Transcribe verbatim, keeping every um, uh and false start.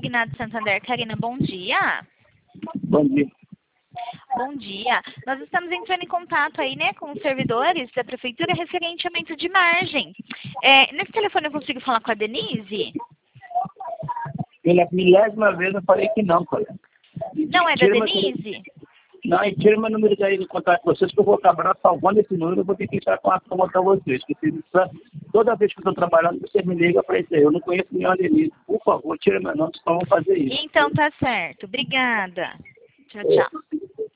Consignado Santander. Karina, bom dia. Bom dia. Bom dia. Nós estamos entrando em contato aí, né, com os servidores da Prefeitura referente a aumento de margem. É, nesse telefone eu consigo falar com a Denise? Pela milésima vez eu falei que não, colega. Não é da Denise? Não, e tira meu número daí de contato com vocês, que eu vou acabar salvando esse número, eu vou ter que entrar com a conta para vocês. Que precisa, toda vez que eu estou trabalhando, você me liga para isso aí. Eu não conheço nenhuma Denise. Por favor, tira meu nome, só vamos fazer isso. Então tá certo. Obrigada. Tchau, tchau.